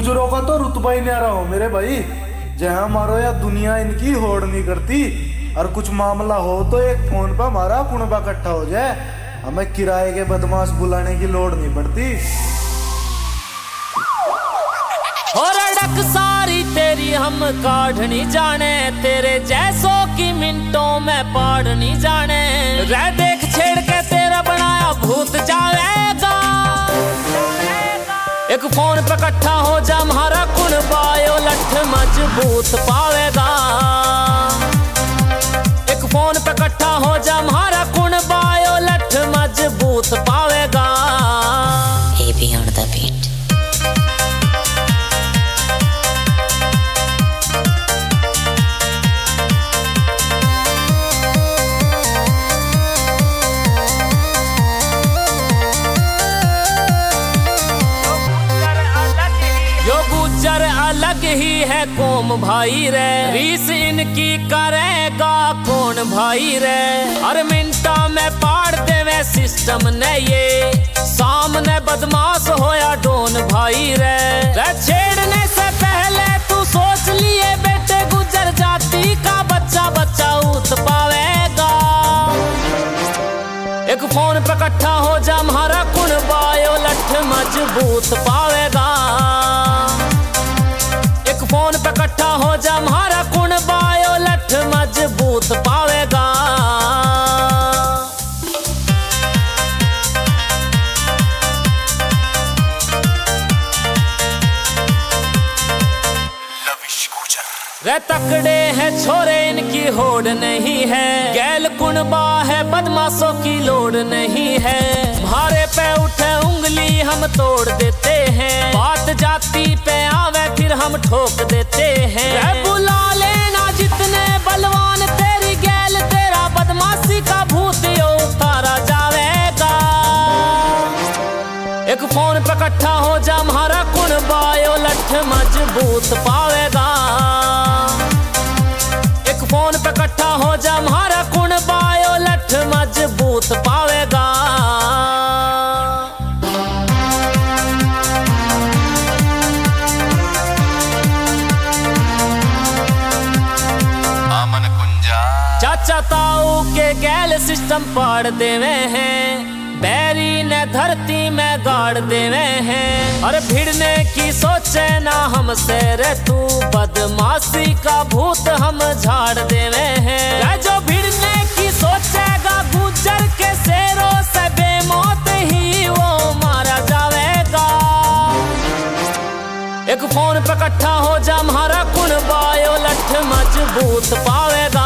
गुजरों का तो रुतबा ही नहीं रहा हो मेरे भाई। जहाँ मारो या दुनिया इनकी होड़ नहीं करती, और कुछ मामला हो तो एक फोन पर हमारा कुनबा इकट्ठा हो जाए, हमें किराए के बदमाश बुलाने की लोड़ नहीं पड़ती। और अड़क सारी तेरी हम काढ़ नहीं जाने, तेरे जैसों की मिनटों में पाड़ नहीं जाने। रह देख छेड़ के तेरा बनाया भूत जाएगा। एक फोन पे इकट्ठा हो जा हमारा कुनबायो लठ मजबूत पावेगा। एक फोन पे इकट्ठा हो जा हमारा कुनबायो लठ मजबूत पावेगा। Heavy on the beat. अलग ही है कौम भाई रे, रीस इनकी करेगा कौन भाई रे। हर मिनटा में पाड़ देवे सिस्टम ने ये, सामने बदमाश होया डोन भाई रे। छेड़ने से पहले तू सोच लिए बेटे, गुजर जाती का बच्चा बच्चा उठ पावेगा। एक फोन पे इकट्ठा हो जा हमारा कुनबायो लठ मजबूत पावेगा। एक फोन पे इकट्ठा हो जा हमारा कुनबायो लठ मजबूत पावेगा। रे तकड़े हैं छोरे इनकी होड़ नहीं है, गैल कुनबा है बदमाशों की लोड़ नहीं है। भारे पे उठे उंगली हम तोड़ देते हैं, बात जाती पे आवे फिर हम ठोक देते हैं। रे बुला लेना जितने बलवान तेरी गैल, तेरा बदमाशी का भूत यो उतारा जावेगा। एक फोन पे इकट्ठा हो जा हमारा कुनबायो लठ मजबूत पावेगा। एक फोन पे इकट्ठा हो जा हमारा कुनबायो लठ मजबूत पावेगा। चाचा ताऊ के गैल सिस्टम पाड़ देवे हैं, बैरी ने धरती में गाड़ देवे हैं। और भिड़ने की सोचे ना हमसे रे तू, बदमाशी का भूत हम झाड़ देवे हैं। जो भिड़ने की सोचेगा गुजर के शेरों से बेमौत ही वो मारा जावेगा। एक फोन पे इकट्ठा हो जा हमारा कुनबायो लठ मजबूत पावेगा।